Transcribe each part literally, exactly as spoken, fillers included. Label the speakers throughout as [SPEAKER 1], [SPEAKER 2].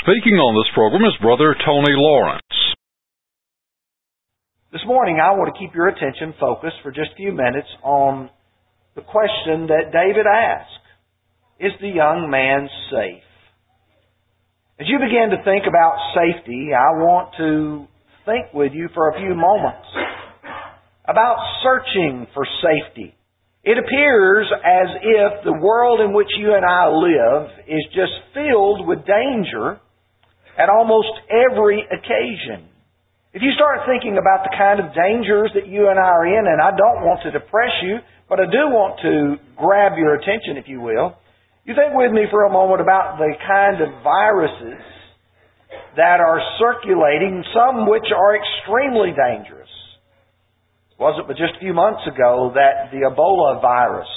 [SPEAKER 1] Speaking on this program is Brother Tony Lawrence.
[SPEAKER 2] This morning I want to keep your attention focused for just a few minutes on the question that David asked. Is the young man safe? As you begin to think about safety, I want to think with you for a few moments about searching for safety. It appears as if the world in which you and I live is just filled with danger at almost every occasion. If you start thinking about the kind of dangers that you and I are in, and I don't want to depress you, but I do want to grab your attention, if you will, you think with me for a moment about the kind of viruses that are circulating, some which are extremely dangerous. Was it but just a few months ago that the Ebola virus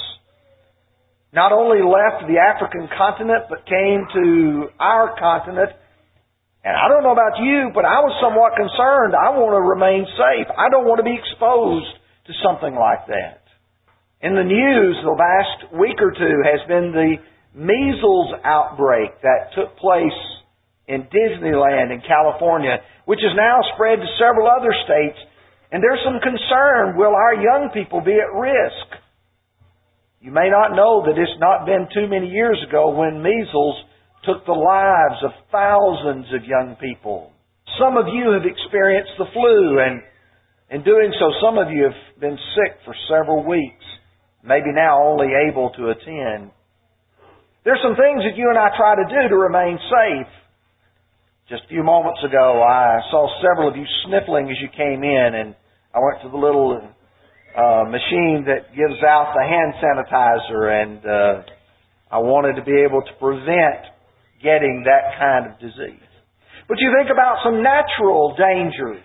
[SPEAKER 2] not only left the African continent, but came to our continent? And I don't know about you, but I was somewhat concerned. I want to remain safe. I don't want to be exposed to something like that. In the news the last week or two has been the measles outbreak that took place in Disneyland in California, which has now spread to several other states. And there's some concern, will our young people be at risk? You may not know that it's not been too many years ago when measles took the lives of thousands of young people. Some of you have experienced the flu, and in doing so, some of you have been sick for several weeks, maybe now only able to attend. There's some things that you and I try to do to remain safe. Just a few moments ago, I saw several of you sniffling as you came in, and I went to the little uh, machine that gives out the hand sanitizer, and uh, I wanted to be able to prevent getting that kind of disease. But you think about some natural dangers.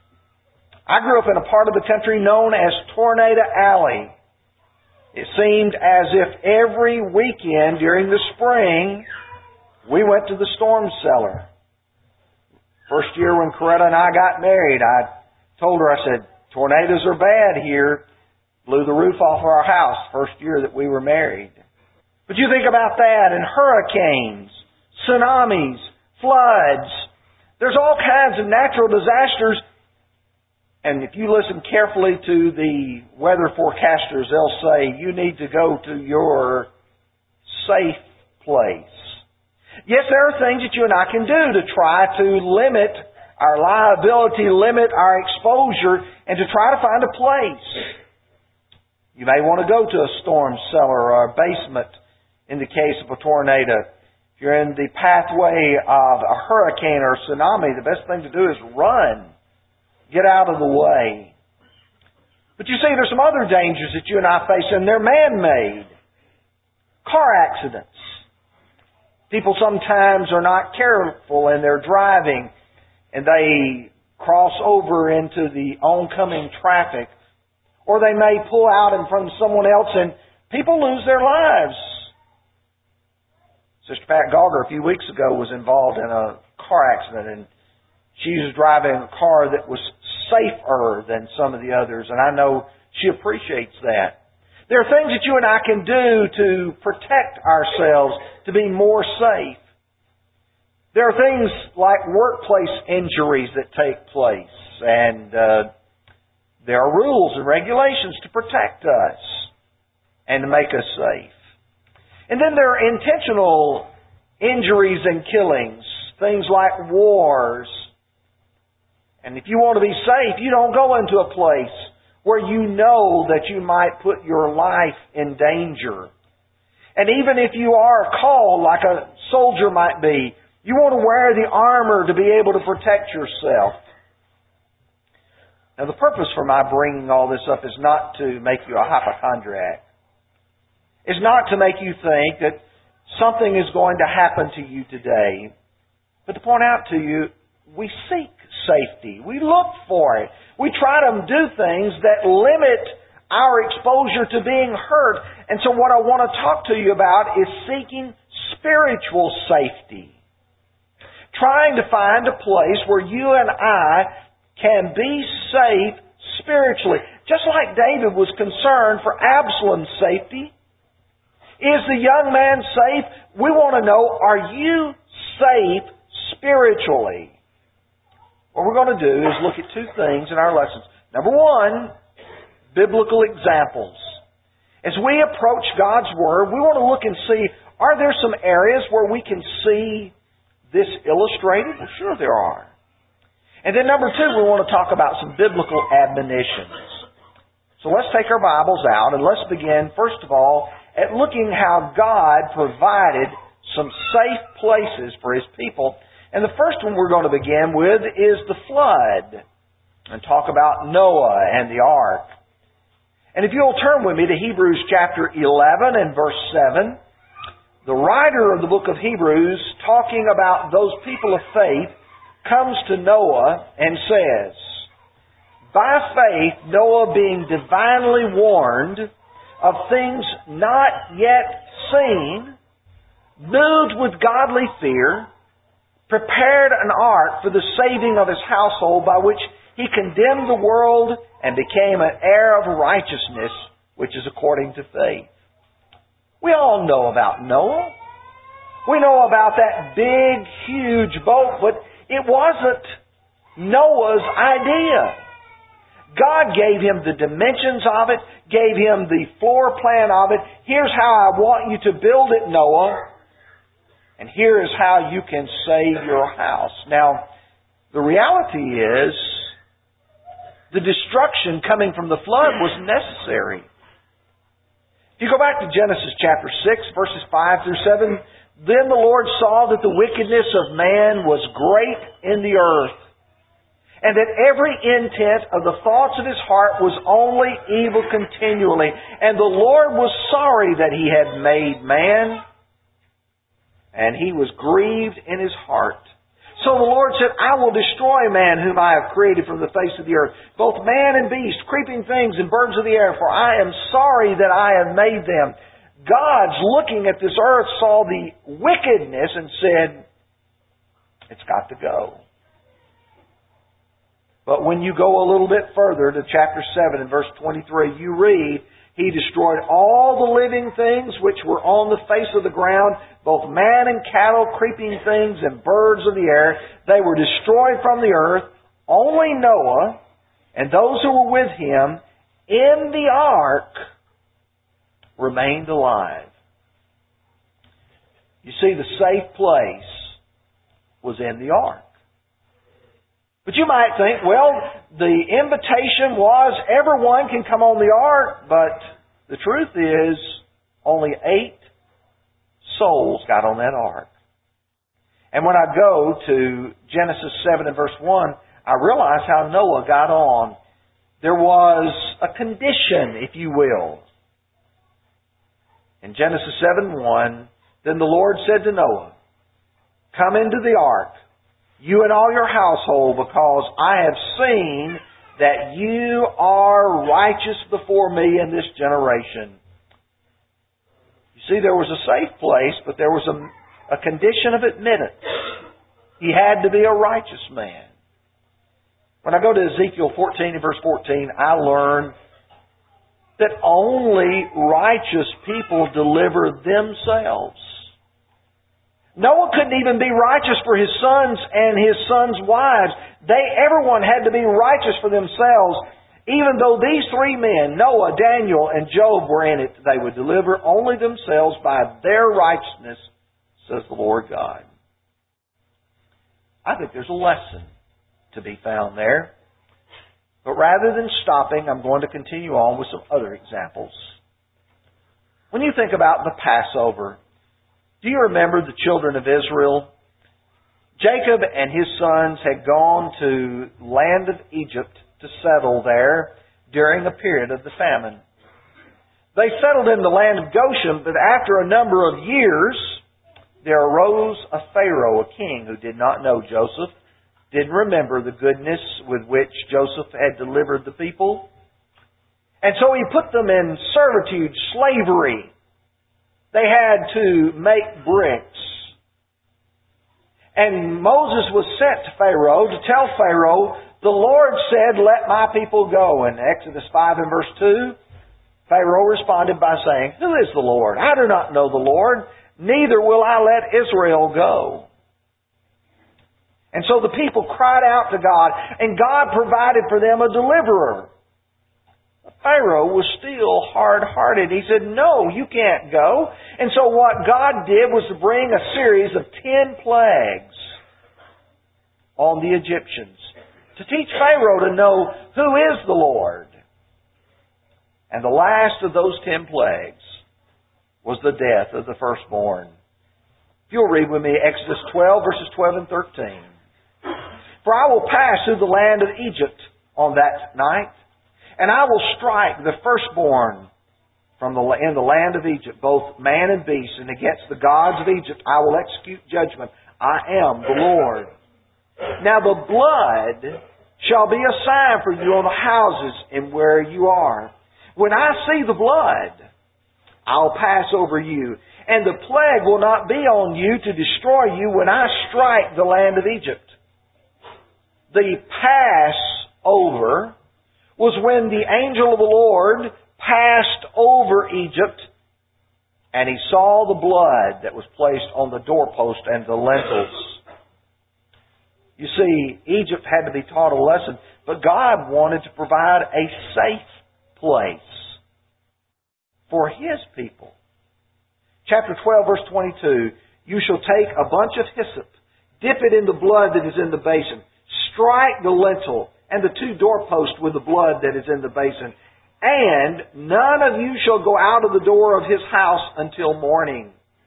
[SPEAKER 2] I grew up in a part of the country known as Tornado Alley. It seemed as if every weekend during the spring we went to the storm cellar. First year when Coretta and I got married, I told her, I said, tornadoes are bad here. Blew the roof off our house first year that we were married. But you think about that, and hurricanes, tsunamis, floods. There's all kinds of natural disasters. And if you listen carefully to the weather forecasters, they'll say you need to go to your safe place. Yes, there are things that you and I can do to try to limit our liability, limit our exposure, and to try to find a place. You may want to go to a storm cellar or a basement in the case of a tornado. If you're in the pathway of a hurricane or a tsunami, the best thing to do is run. Get out of the way. But you see, there's some other dangers that you and I face, and they're man-made. Car accidents. People sometimes are not careful in their driving, and they cross over into the oncoming traffic, or they may pull out in front of someone else, and people lose their lives. Sister Pat Gauger a few weeks ago was involved in a car accident, and she was driving a car that was safer than some of the others, and I know she appreciates that. There are things that you and I can do to protect ourselves to be more safe. There are things like workplace injuries that take place, and uh, there are rules and regulations to protect us and to make us safe. And then there are intentional injuries and killings, things like wars. And if you want to be safe, you don't go into a place where you know that you might put your life in danger. And even if you are called like a soldier might be, you want to wear the armor to be able to protect yourself. Now the purpose for my bringing all this up is not to make you a hypochondriac. It's not to make you think that something is going to happen to you today, but to point out to you, we seek safety. We look for it. We try to do things that limit our exposure to being hurt. And so what I want to talk to you about is seeking spiritual safety. Trying to find a place where you and I can be safe spiritually. Just like David was concerned for Absalom's safety. Is the young man safe? We want to know, are you safe spiritually. What we're going to do is look at two things in our lessons. Number one, biblical examples. As we approach God's Word, we want to look and see, are there some areas where we can see this illustrated? Well, sure there are. And then number two, we want to talk about some biblical admonitions. So let's take our Bibles out and let's begin, first of all, at looking how God provided some safe places for His people. And the first one we're going to begin with is the flood, and talk about Noah and the ark. And if you'll turn with me to Hebrews chapter eleven and verse seven, the writer of the book of Hebrews, talking about those people of faith, comes to Noah and says, "By faith Noah, being divinely warned of things not yet seen, moved with godly fear, prepared an ark for the saving of his household, by which he condemned the world and became an heir of righteousness, which is according to faith." We all know about Noah. We know about that big, huge boat, but it wasn't Noah's idea. God gave him the dimensions of it, gave him the floor plan of it. Here's how I want you to build it, Noah. And here is how you can save your house. Now, the reality is, the destruction coming from the flood was necessary. If you go back to Genesis chapter six, verses five through seven, "Then the Lord saw that the wickedness of man was great in the earth, and that every intent of the thoughts of his heart was only evil continually. And the Lord was sorry that He had made man, and He was grieved in His heart. So the Lord said, I will destroy man whom I have created from the face of the earth, both man and beast, creeping things and birds of the air, for I am sorry that I have made them." God's looking at this earth, saw the wickedness, and said, it's got to go. But when you go a little bit further to chapter seven and verse twenty-three, you read, "He destroyed all the living things which were on the face of the ground, both man and cattle, creeping things and birds of the air. They were destroyed from the earth. Only Noah and those who were with him in the ark remained alive." You see, the safe place was in the ark. But you might think, well, the invitation was everyone can come on the ark, but the truth is only eight souls got on that ark. And when I go to Genesis seven and verse one, I realize how Noah got on. There was a condition, if you will. In Genesis seven one, "Then the Lord said to Noah, Come into the ark, you and all your household, because I have seen that you are righteous before me in this generation." You see, there was a safe place, but there was a, a condition of admittance. He had to be a righteous man. When I go to Ezekiel fourteen and verse fourteen, I learn that only righteous people deliver themselves. Noah couldn't even be righteous for his sons and his sons' wives. They, everyone had to be righteous for themselves. Even though these three men, Noah, Daniel, and Job, were in it, they would deliver only themselves by their righteousness, says the Lord God. I think there's a lesson to be found there. But rather than stopping, I'm going to continue on with some other examples. When you think about the Passover, do you remember the children of Israel? Jacob and his sons had gone to the land of Egypt to settle there during a period of the famine. They settled in the land of Goshen, but after a number of years, there arose a Pharaoh, a king, who did not know Joseph, didn't remember the goodness with which Joseph had delivered the people. And so he put them in servitude, slavery. They had to make bricks. And Moses was sent to Pharaoh to tell Pharaoh, the Lord said, let my people go. In Exodus five and verse two, Pharaoh responded by saying, who is the Lord? I do not know the Lord, neither will I let Israel go. And so the people cried out to God, and God provided for them a deliverer. Pharaoh was still hard-hearted. He said, no, you can't go. And so what God did was to bring a series of ten plagues on the Egyptians to teach Pharaoh to know who is the Lord. And the last of those ten plagues was the death of the firstborn. If you'll read with me Exodus twelve, verses twelve and thirteen. For I will pass through the land of Egypt on that night, and I will strike the firstborn from the, in the land of Egypt, both man and beast, and against the gods of Egypt I will execute judgment. I am the Lord. Now the blood shall be a sign for you on the houses and where you are. When I see the blood, I'll pass over you, and the plague will not be on you to destroy you when I strike the land of Egypt. The Passover was when the angel of the Lord passed over Egypt, and he saw the blood that was placed on the doorpost and the lintels. You see, Egypt had to be taught a lesson, but God wanted to provide a safe place for His people. Chapter twelve, verse twenty-two, you shall take a bunch of hyssop, dip it in the blood that is in the basin, strike the lintel and the two doorposts with the blood that is in the basin, and none of you shall go out of the door of his house until morning.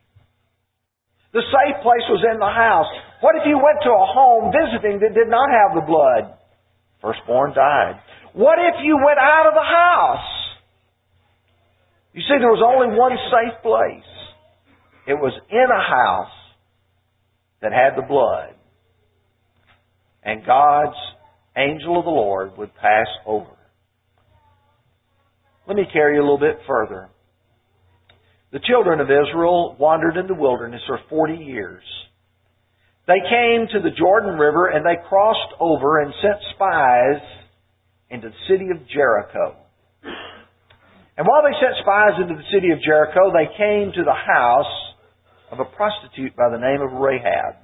[SPEAKER 2] The safe place was in the house. What if you went to a home visiting that did not have the blood? Firstborn died. What if you went out of the house? You see, there was only one safe place. It was in a house that had the blood. And God's angel of the Lord would pass over. Let me carry you a little bit further. The children of Israel wandered in the wilderness for forty years. They came to the Jordan River and they crossed over and sent spies into the city of Jericho. And while they sent spies into the city of Jericho, they came to the house of a prostitute by the name of Rahab.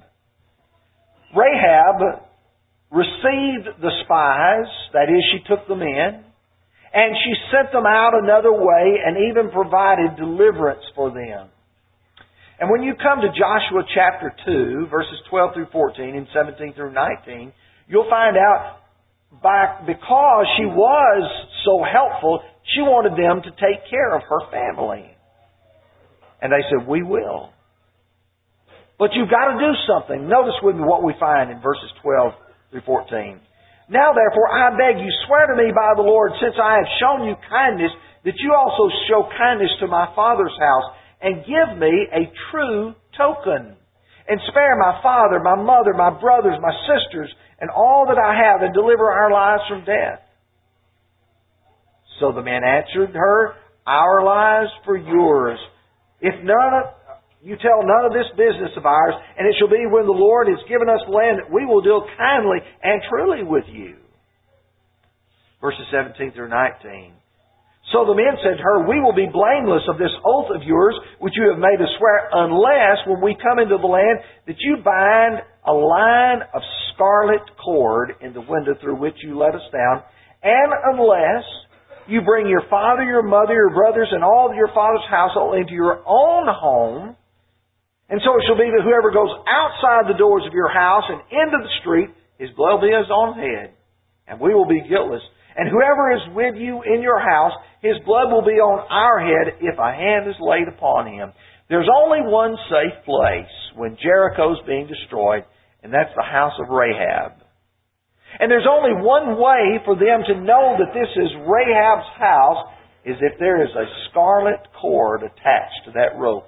[SPEAKER 2] Rahab received the spies, that is, she took them in, and she sent them out another way and even provided deliverance for them. And when you come to Joshua chapter two, verses twelve through fourteen and seventeen through nineteen, you'll find out by, because she was so helpful, she wanted them to take care of her family. And they said, we will. But you've got to do something. Notice with me what we find in verses twelve through fourteen. Now therefore I beg you, swear to me by the Lord, since I have shown you kindness, that you also show kindness to my father's house, and give me a true token, and spare my father, my mother, my brothers, my sisters, and all that I have, and deliver our lives from death. So the man answered her, our lives for yours. If none of You tell none of this business of ours, and it shall be when the Lord has given us land that we will deal kindly and truly with you. Verses seventeen through nineteen. So the men said to her, we will be blameless of this oath of yours, which you have made us swear, unless when we come into the land that you bind a line of scarlet cord in the window through which you let us down, and unless you bring your father, your mother, your brothers, and all of your father's household into your own home. And so it shall be that whoever goes outside the doors of your house and into the street, his blood will be his own head, and we will be guiltless. And whoever is with you in your house, his blood will be on our head if a hand is laid upon him. There's only one safe place when Jericho's being destroyed, and that's the house of Rahab. And there's only one way for them to know that this is Rahab's house, is if there is a scarlet cord attached to that rope.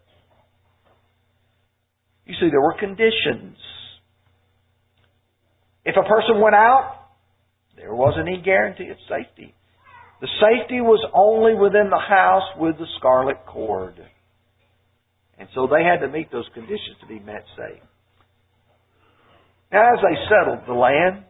[SPEAKER 2] You see, there were conditions. If a person went out, there wasn't any guarantee of safety. The safety was only within the house with the scarlet cord. And so they had to meet those conditions to be met safe. Now, as they settled the land,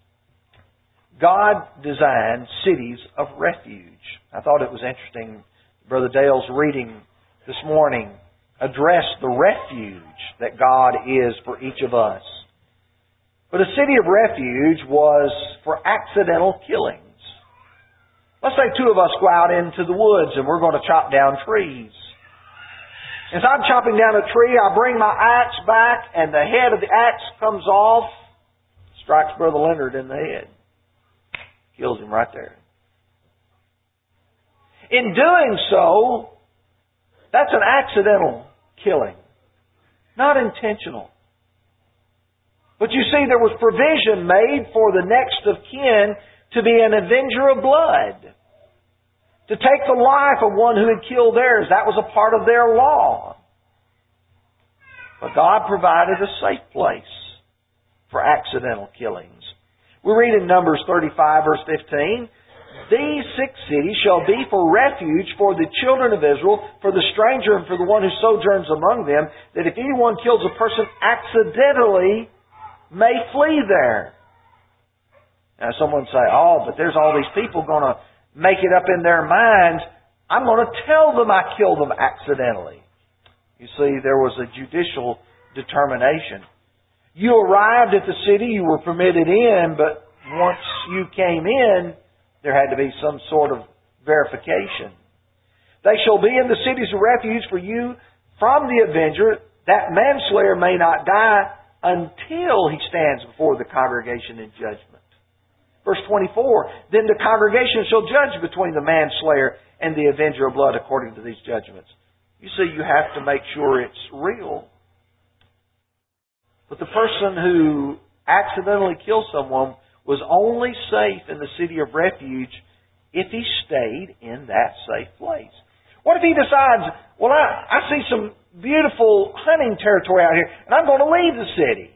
[SPEAKER 2] God designed cities of refuge. I thought it was interesting, Brother Dale's reading this morning addressed the refuge that God is for each of us. But a city of refuge was for accidental killings. Let's say two of us go out into the woods and we're going to chop down trees. As I'm chopping down a tree, I bring my axe back and the head of the axe comes off, strikes Brother Leonard in the head. Kills him right there. In doing so, that's an accidental killing. Not intentional. But you see, there was provision made for the next of kin to be an avenger of blood. To take the life of one who had killed theirs. That was a part of their law. But God provided a safe place for accidental killings. We read in Numbers thirty-five, verse fifteen, "These six cities shall be for refuge for the children of Israel, for the stranger and for the one who sojourns among them, that if anyone kills a person accidentally, may flee there." Now someone say, "Oh, but there's all these people going to make it up in their minds. I'm going to tell them I killed them accidentally." You see, there was a judicial determination. You arrived at the city, you were permitted in, but once you came in, there had to be some sort of verification. "They shall be in the cities of refuge for you from the avenger, that manslayer may not die until he stands before the congregation in judgment." Verse twenty-four, "Then the congregation shall judge between the manslayer and the avenger of blood according to these judgments." You see, you have to make sure it's real. But the person who accidentally killed someone was only safe in the city of refuge if he stayed in that safe place. What if he decides, well, I, I see some beautiful hunting territory out here, and I'm going to leave the city?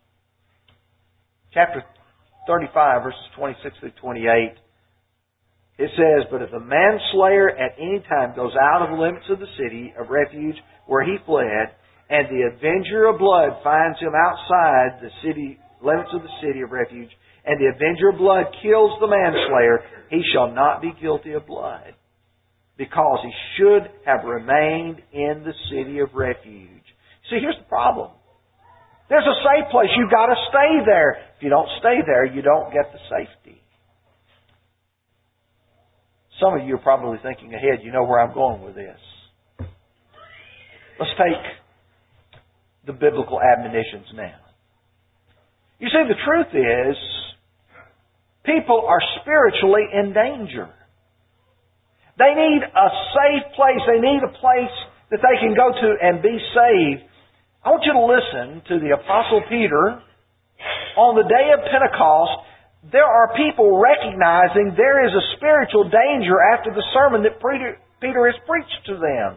[SPEAKER 2] Chapter thirty-five, verses twenty-six through twenty-eight, it says, "But if a manslayer at any time goes out of the limits of the city of refuge where he fled, and the avenger of blood finds him outside the city limits of the city of refuge, and the avenger of blood kills the manslayer, he shall not be guilty of blood, because he should have remained in the city of refuge." See, here's the problem. There's a safe place. You've got to stay there. If you don't stay there, you don't get the safety. Some of you are probably thinking ahead. You know where I'm going with this. Let's take the biblical admonitions now. You see, the truth is, people are spiritually in danger. They need a safe place. They need a place that they can go to and be saved. I want you to listen to the Apostle Peter. On the day of Pentecost, there are people recognizing there is a spiritual danger after the sermon that Peter has preached to them.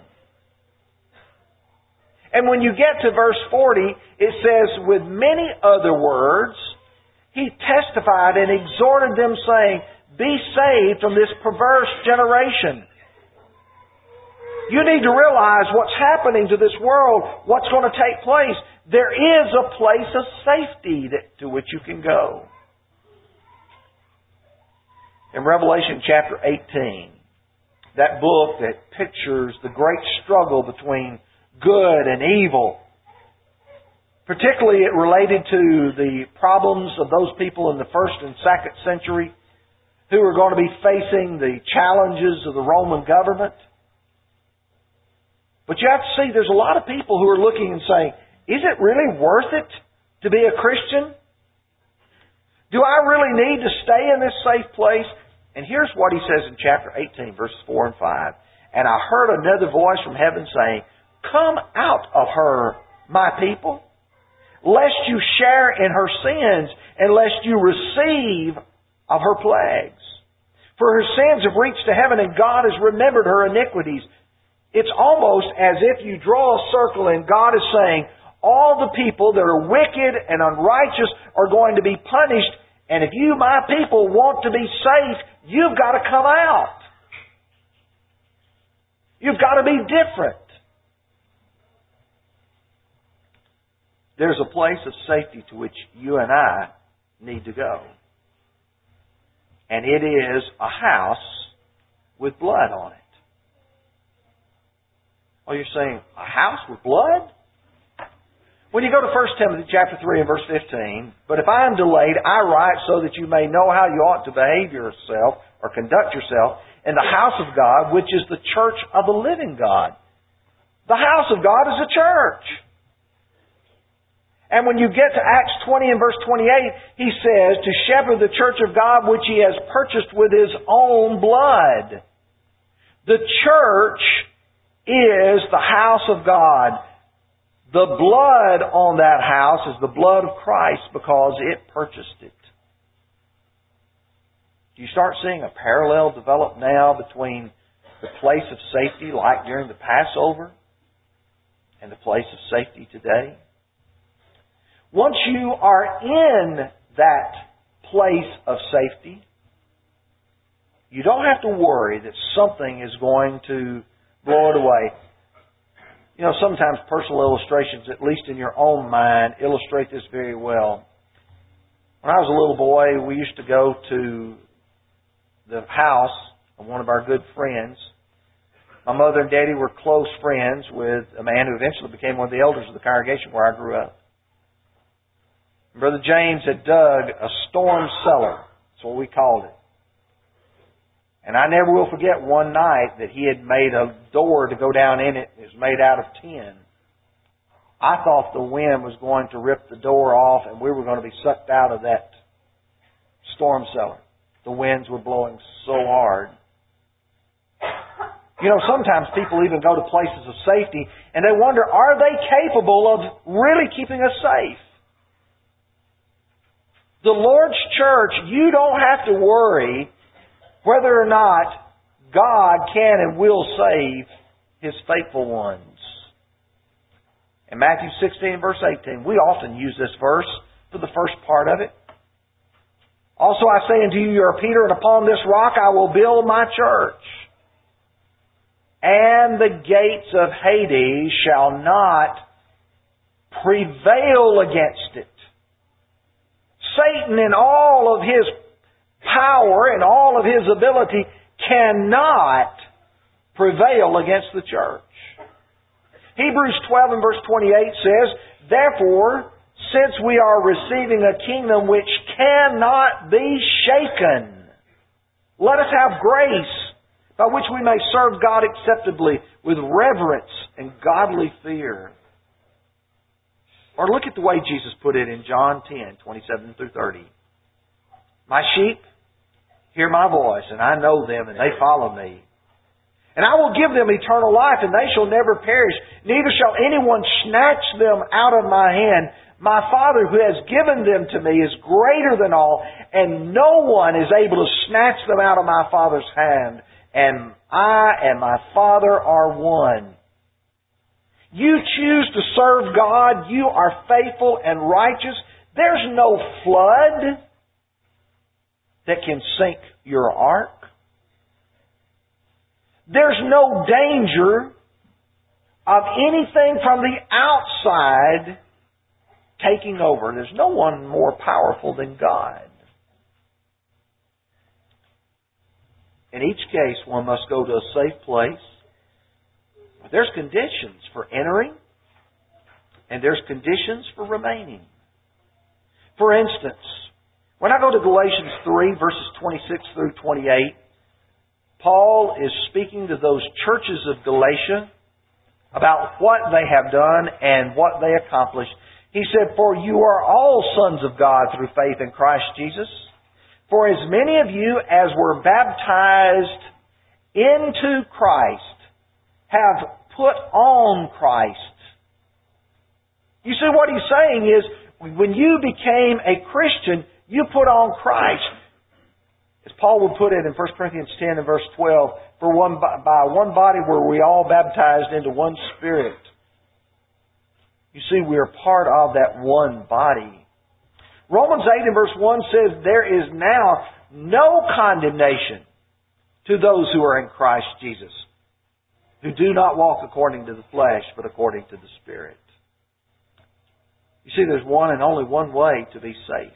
[SPEAKER 2] And when you get to verse forty, it says, "With many other words, he testified and exhorted them, saying, Be saved from this perverse generation." You need to realize what's happening to this world, what's going to take place. There is a place of safety that, to which you can go. In Revelation chapter eighteen, that book that pictures the great struggle between good and evil, particularly it related to the problems of those people in the first and second century who are going to be facing the challenges of the Roman government. But you have to see, there's a lot of people who are looking and saying, is it really worth it to be a Christian? Do I really need to stay in this safe place? And here's what he says in chapter eighteen, verses four and five. "And I heard another voice from heaven saying, Come out of her, my people, lest you share in her sins, and lest you receive of her plagues. For her sins have reached to heaven, and God has remembered her iniquities." It's almost as if you draw a circle and God is saying, all the people that are wicked and unrighteous are going to be punished. And if you, my people, want to be safe, you've got to come out. You've got to be different. There's a place of safety to which you and I need to go. And it is a house with blood on it. Oh, you're saying, a house with blood? When you go to First Timothy chapter three and verse fifteen, "But if I am delayed, I write so that you may know how you ought to behave yourself or conduct yourself in the house of God, which is the church of the living God." The house of God is a church. And when you get to Acts twenty and verse twenty-eight, he says, "To shepherd the church of God which he has purchased with his own blood." The church is the house of God. The blood on that house is the blood of Christ because it purchased it. Do you start seeing a parallel develop now between the place of safety, like during the Passover, and the place of safety today? Once you are in that place of safety, you don't have to worry that something is going to blow it away. You know, sometimes personal illustrations, at least in your own mind, illustrate this very well. When I was a little boy, we used to go to the house of one of our good friends. My mother and Daddy were close friends with a man who eventually became one of the elders of the congregation where I grew up. Brother James had dug a storm cellar. That's what we called it. And I never will forget one night that he had made a door to go down in it. It was made out of tin. I thought the wind was going to rip the door off and we were going to be sucked out of that storm cellar. The winds were blowing so hard. You know, sometimes people even go to places of safety and they wonder, are they capable of really keeping us safe? The Lord's church, you don't have to worry whether or not God can and will save His faithful ones. In Matthew sixteen, verse eighteen, we often use this verse for the first part of it. "Also I say unto you, you are Peter, and upon this rock I will build my church. And the gates of Hades shall not prevail against it." Satan in all of his power and all of his ability cannot prevail against the church. Hebrews twelve and verse twenty-eight says, "Therefore, since we are receiving a kingdom which cannot be shaken, let us have grace by which we may serve God acceptably with reverence and godly fear." Or look at the way Jesus put it in John ten, twenty-seven through thirty. "My sheep hear my voice, and I know them, and they follow me. And I will give them eternal life, and they shall never perish. Neither shall anyone snatch them out of my hand. My Father who has given them to me is greater than all, and no one is able to snatch them out of my Father's hand. And I and my Father are one." You choose to serve God, you are faithful and righteous. There's no flood that can sink your ark. There's no danger of anything from the outside taking over. There's no one more powerful than God. In each case, one must go to a safe place. There's conditions for entering, and there's conditions for remaining. For instance, when I go to Galatians three, verses twenty-six through twenty-eight, Paul is speaking to those churches of Galatia about what they have done and what they accomplished. He said, "For you are all sons of God through faith in Christ Jesus. For as many of you as were baptized into Christ have put on Christ." You see, what he's saying is, when you became a Christian, you put on Christ. As Paul would put it in First Corinthians ten and verse twelve, "For one by one body were we all baptized into one Spirit." You see, we are part of that one body. Romans eight and verse one says, "There is now no condemnation to those who are in Christ Jesus, who do not walk according to the flesh, but according to the Spirit." You see, there's one and only one way to be safe.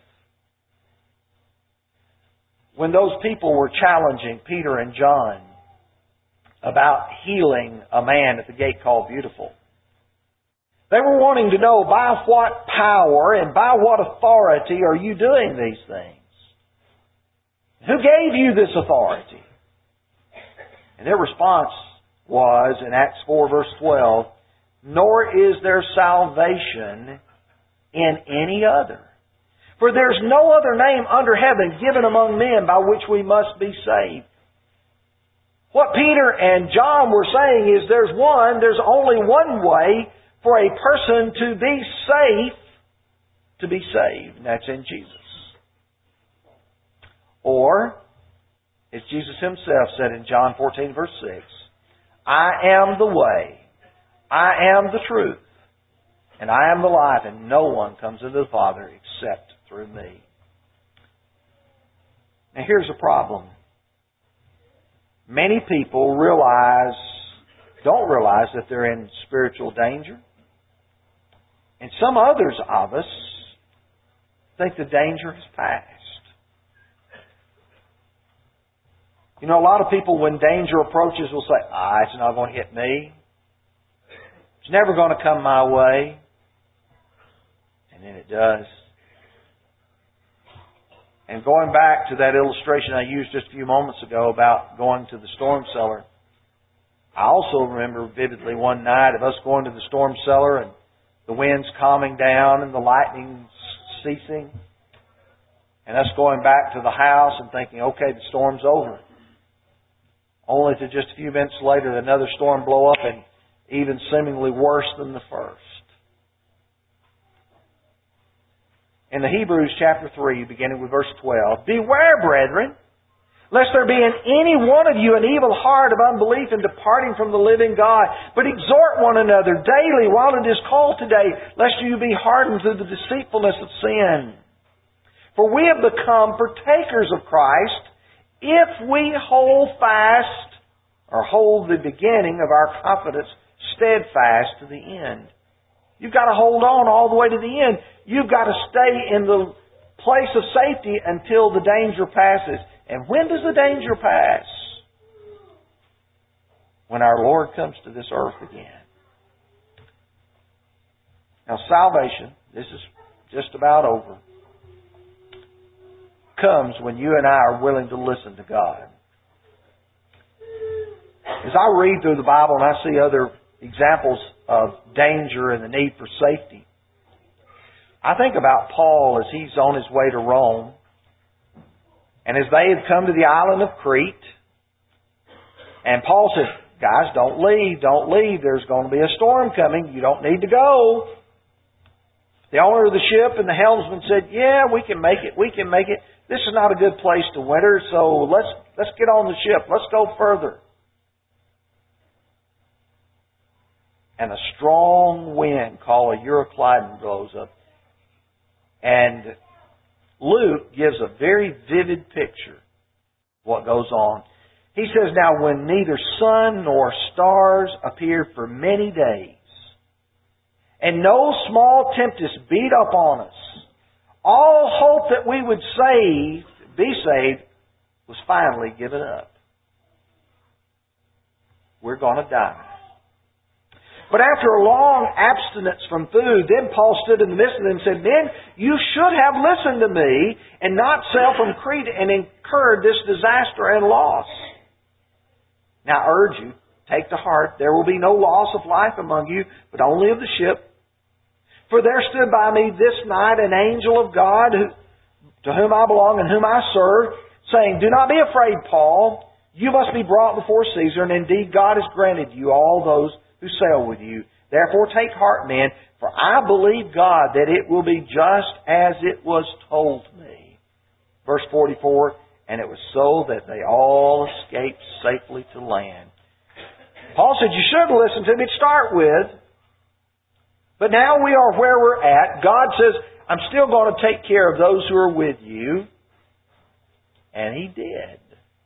[SPEAKER 2] When those people were challenging Peter and John about healing a man at the gate called Beautiful, They were wanting to know by what power and by what authority are you doing these things? Who gave you this authority? And their response was, in Acts four verse twelve, nor is there salvation in any other. For there's no other name under heaven given among men by which we must be saved. What Peter and John were saying is there's one, there's only one way for a person to be safe, to be saved, and that's in Jesus. Or, as Jesus Himself said in John fourteen verse six, I am the way, I am the truth, and I am the life, and no one comes into the Father except through me. Now here's the problem. Many people realize, don't realize that they're in spiritual danger. And some others of us think the danger has passed. You know, a lot of people, when danger approaches, will say, ah, it's not going to hit me. It's never going to come my way. And then it does. And going back to that illustration I used just a few moments ago about going to the storm cellar, I also remember vividly one night of us going to the storm cellar and the wind's calming down and the lightning ceasing, and us going back to the house and thinking, okay, the storm's over. Only to just a few minutes later another storm blow up, and even seemingly worse than the first. In the Hebrews chapter three, beginning with verse twelve, beware, brethren, lest there be in any one of you an evil heart of unbelief in departing from the living God, but exhort one another daily while it is called today, lest you be hardened through the deceitfulness of sin. For we have become partakers of Christ if we hold fast, or hold the beginning of our confidence steadfast to the end. You've got to hold on all the way to the end. You've got to stay in the place of safety until the danger passes. And when does the danger pass? When our Lord comes to this earth again. Now salvation, this is just about over, comes when you and I are willing to listen to God. As I read through the Bible and I see other examples of danger and the need for safety, I think about Paul as he's on his way to Rome. And as they had come to the island of Crete, and Paul said, guys, don't leave, don't leave. There's going to be a storm coming. You don't need to go. The owner of the ship and the helmsman said, yeah, we can make it, we can make it. This is not a good place to winter, so let's let's get on the ship. Let's go further. And a strong wind called a Euroclydon blows up. And Luke gives a very vivid picture of what goes on. He says, now when neither sun nor stars appeared for many days, and no small tempest beat upon us, all hope that we would save, be saved was finally given up. We're going to die. But after a long abstinence from food, then Paul stood in the midst of them and said, men, you should have listened to me and not sailed from Crete and incurred this disaster and loss. Now I urge you, take to heart, there will be no loss of life among you, but only of the ship. For there stood by me this night an angel of God, who, to whom I belong and whom I serve, saying, do not be afraid, Paul. You must be brought before Caesar, and indeed God has granted you all those who sail with you. Therefore take heart, men, for I believe God that it will be just as it was told me. Verse forty-four, and it was so that they all escaped safely to land. Paul said, you should have listened to me to start with. But now we are where we're at. God says, I'm still going to take care of those who are with you. And He did.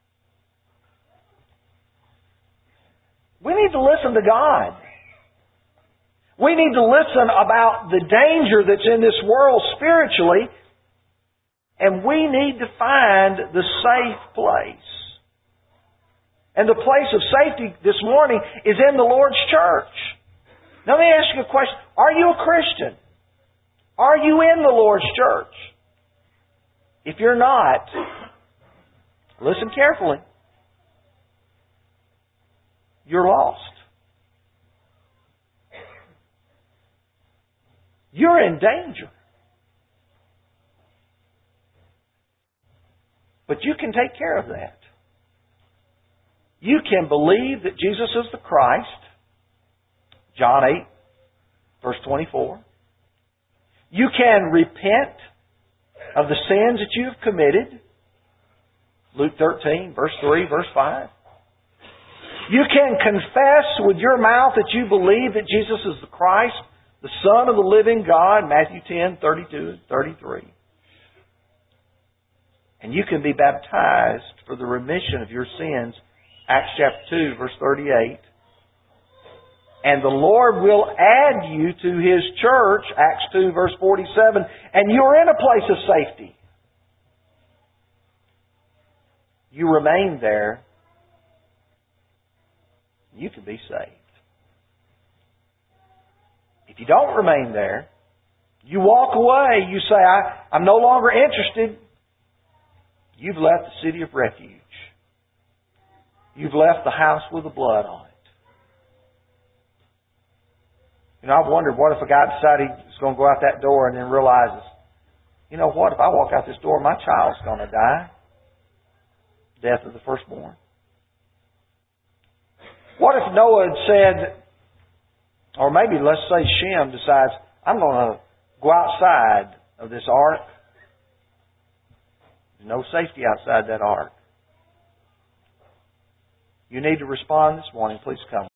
[SPEAKER 2] We need to listen to God. We need to listen about the danger that's in this world spiritually. And we need to find the safe place. And the place of safety this morning is in the Lord's church. Now, let me ask you a question. Are you a Christian? Are you in the Lord's church? If you're not, listen carefully. You're lost. You're in danger. But you can take care of that. You can believe that Jesus is the Christ. John eight, verse twenty-four. You can repent of the sins that you have committed. Luke thirteen, verse three, verse five. You can confess with your mouth that you believe that Jesus is the Christ, the Son of the living God, Matthew ten, thirty-two, thirty-three. And you can be baptized for the remission of your sins, Acts chapter two, verse thirty-eight. And the Lord will add you to His church, Acts two, verse forty-seven, and you're in a place of safety. You remain there, you can be saved. If you don't remain there, you walk away, you say, I, I'm no longer interested. You've left the city of refuge. You've left the house with the blood on it. You know, I've wondered, what if a guy decided he's going to go out that door and then realizes, you know what, if I walk out this door, my child's going to die. Death of the firstborn. What if Noah had said, or maybe let's say Shem decides, I'm going to go outside of this ark. There's no safety outside that ark. You need to respond this morning. Please come.